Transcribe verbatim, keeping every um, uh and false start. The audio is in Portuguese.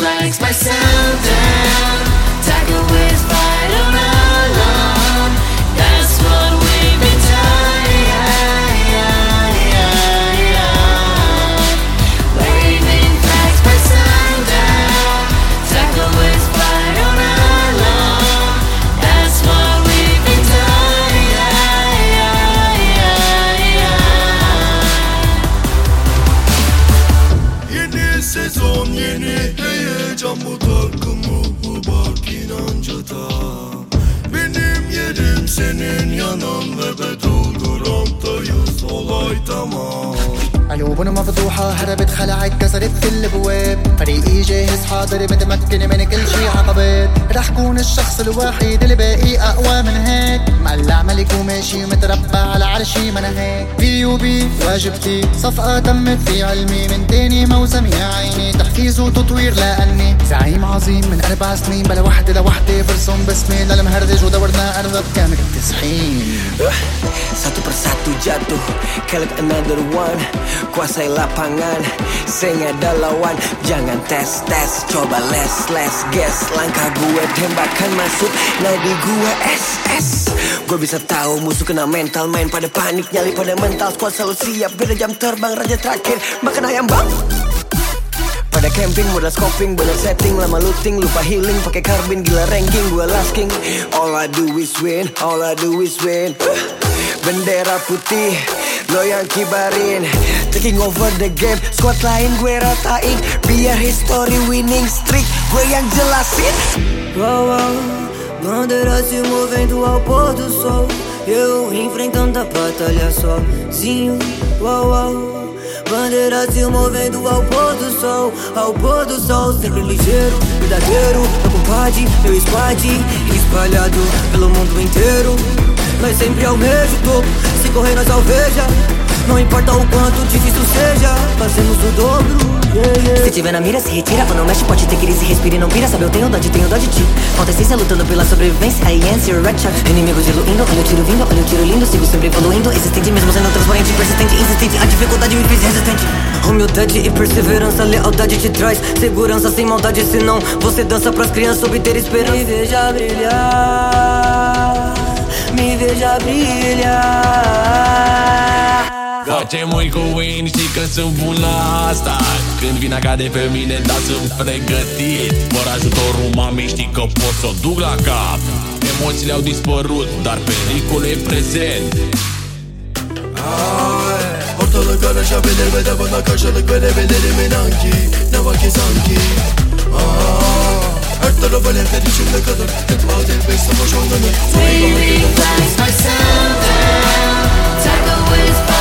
flags by sundown. Tiger with fight on alarm. That's what we've been done. Waving flags by sundown. Tiger with fight on alarm. That's what we've been done. Yeni sezon, yeni heyecan, bu takımı bu bak inancıda. Benim yerim senin yanın ve Battleground'dayız, olay tamam. قلوبنا مفتوحة هربت خلعت كسرت كل البواب. فريقي جاهز حاضر متمكن من كل شي عقبات. رح كون الشخص الوحيد اللي باقي أقوى من هيك. مقلع ملك وماشي متربع على عرشي ما أنا هيك. بي وبي واجبتي صفقة تمت في علمي من تاني موسم يا عيني. تحفيز وتطوير لأني زعيم عظيم من أربع سنين بلا وحدة لوحدة برسم باسمي للمهرج ودورنا أرض كامل التسحين. Satu persatu jatuh, kalian another one. Kuasai lapangan, saya nggak ada lawan. Jangan tes tes, coba les les guess. Langkah gue tembakan masuk, nadi gue S S. Gue bisa tahu musuh kena mental, main pada panik, nyali pada mental. Squad selalu siap, beda jam terbang, raja terakhir makan ayam bang. Pada camping, modal scoping, bener setting, lama looting, lupa healing, pakai karbin, gila ranking, gue last king. All I do is win, all I do is win. Bendera putih, lo yang kibarin. Taking over the game, squad lain gue ratain. Biar history winning streak, gue yang jelasin. Wow, wow, bandeira se movendo ao pôr do sol. Eu enfrentando a batalha sozinho. Wow, wow, bandeira se movendo ao pôr do sol, ao pôr do sol. Sempre ligeiro, verdadeiro, meu compadre, meu squad, espalhado pelo mundo inteiro. Nós sempre almeja o topo, se correr nós alveja. Não importa o quanto difícil seja, fazemos o dobro. Yeah, yeah. Se tiver na mira, se retira, quando mexe pode ter crise, respira e não pira. Sabe, eu tenho dó de, tenho dó de ti. Falta essência lutando pela sobrevivência. I answer, red shot. Inimigos diluindo, olha o tiro vindo, olha o tiro lindo. Sigo sempre evoluindo, existente mesmo sendo transparente, persistente, insistente. A dificuldade me fez resistente. Humildade e perseverança, lealdade te traz segurança sem maldade, senão você dança pras crianças obter esperança. Me veja brilhar, me veja brilhar. Face mâini cu win, știi că sunt bun la asta. Când vine cade pe mine, da, sunt pregătit. Fără ajutorul mamei știi că pot să o duc la cap. Emoțiile au dispărut, dar pericolul e prezent. Ortalık karışabilir ve de buna karşılık verebilirim inan ki. Ne var ki sanki. Her taraf alevler içimde kalır. Etma delbek savaş ondanır. Waving flags by sundown. Tiger with